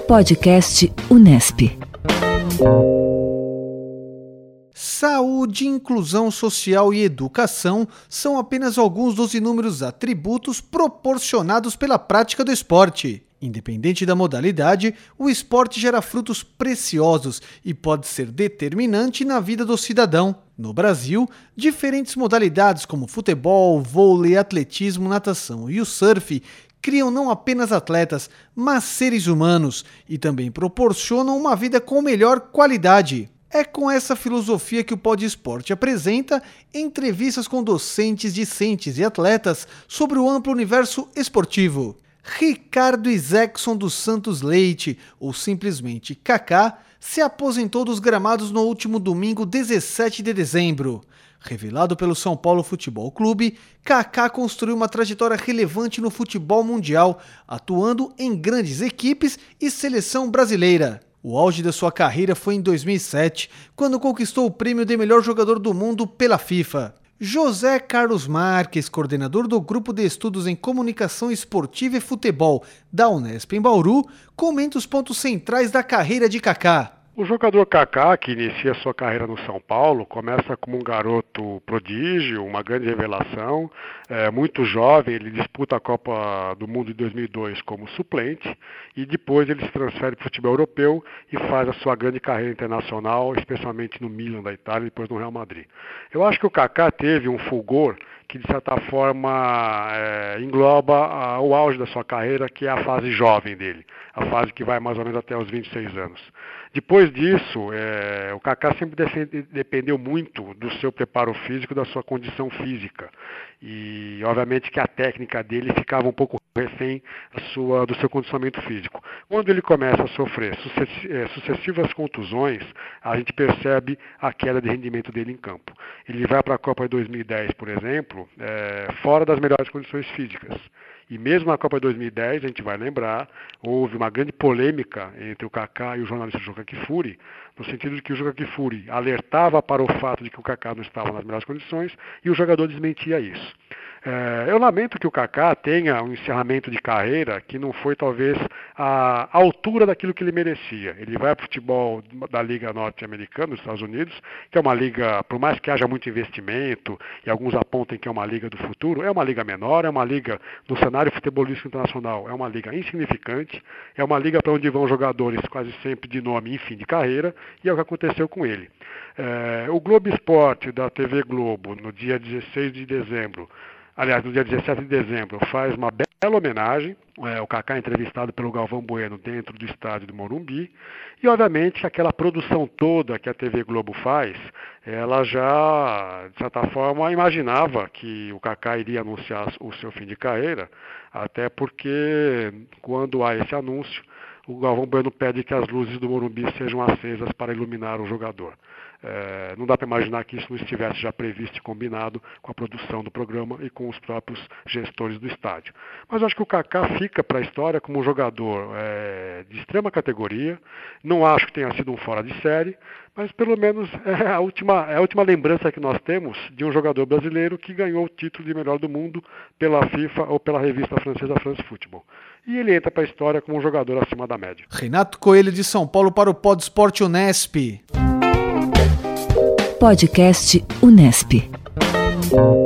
Podcast Unesp. Saúde, inclusão social e educação são apenas alguns dos inúmeros atributos proporcionados pela prática do esporte. Independente da modalidade, o esporte gera frutos preciosos e pode ser determinante na vida do cidadão. No Brasil, diferentes modalidades como futebol, vôlei, atletismo, natação e o surf criam não apenas atletas, mas seres humanos e também proporcionam uma vida com melhor qualidade. É com essa filosofia que o Pod Esporte apresenta entrevistas com docentes, discentes e atletas sobre o amplo universo esportivo. Ricardo Isaacson dos Santos Leite, ou simplesmente Kaká, se aposentou dos gramados no último domingo 17 de dezembro. Revelado pelo São Paulo Futebol Clube, Kaká construiu uma trajetória relevante no futebol mundial, atuando em grandes equipes e seleção brasileira. O auge da sua carreira foi em 2007, quando conquistou o prêmio de melhor jogador do mundo pela FIFA. José Carlos Marques, coordenador do Grupo de Estudos em Comunicação Esportiva e Futebol da Unesp em Bauru, comenta os pontos centrais da carreira de Kaká. O jogador Kaká, que inicia sua carreira no São Paulo, começa como um garoto prodígio, uma grande revelação. Muito jovem, ele disputa a Copa do Mundo de 2002 como suplente e depois ele se transfere para o futebol europeu e faz a sua grande carreira internacional, especialmente no Milan da Itália e depois no Real Madrid. Eu acho que o Kaká teve um fulgor que de certa forma engloba o auge da sua carreira, que é a fase jovem dele, a fase que vai mais ou menos até os 26 anos. Depois disso, o Kaká sempre dependeu muito do seu preparo físico, da sua condição física. E, obviamente, que a técnica dele ficava um pouco refém do seu condicionamento físico. Quando ele começa a sofrer sucessivas contusões, a gente percebe a queda de rendimento dele em campo. Ele vai para a Copa de 2010, por exemplo, fora das melhores condições físicas. E mesmo na Copa de 2010, a gente vai lembrar, houve uma grande polêmica entre o Kaká e o jornalista Juca Kfouri, no sentido de que o Juca Kfouri alertava para o fato de que o Kaká não estava nas melhores condições e o jogador desmentia isso. Eu lamento que o Kaká tenha um encerramento de carreira que não foi talvez à altura daquilo que ele merecia. Ele vai para o futebol da Liga Norte-Americana, dos Estados Unidos, que é uma liga, por mais que haja muito investimento, e alguns apontem que é uma liga do futuro, é uma liga menor, é uma liga no cenário futebolístico internacional, é uma liga insignificante, é uma liga para onde vão jogadores quase sempre de nome e fim de carreira, e é o que aconteceu com ele. O Globo Esporte da TV Globo, no dia 16 de dezembro, aliás, no dia 17 de dezembro, faz uma bela homenagem, o Kaká entrevistado pelo Galvão Bueno dentro do estádio do Morumbi, e obviamente aquela produção toda que a TV Globo faz, ela já, de certa forma, imaginava que o Kaká iria anunciar o seu fim de carreira, até porque quando há esse anúncio, o Galvão Bueno pede que as luzes do Morumbi sejam acesas para iluminar o jogador. Não dá para imaginar que isso não estivesse já previsto e combinado com a produção do programa e com os próprios gestores do estádio. Mas eu acho que o Kaká fica para a história como um jogador de extrema categoria. Não acho que tenha sido um fora de série, mas pelo menos é a última lembrança que nós temos de um jogador brasileiro que ganhou o título de melhor do mundo pela FIFA ou pela revista francesa France Football. E ele entra para a história como um jogador acima da média. Renato Coelho de São Paulo para o Pod Esporte Unesp. Podcast Unesp.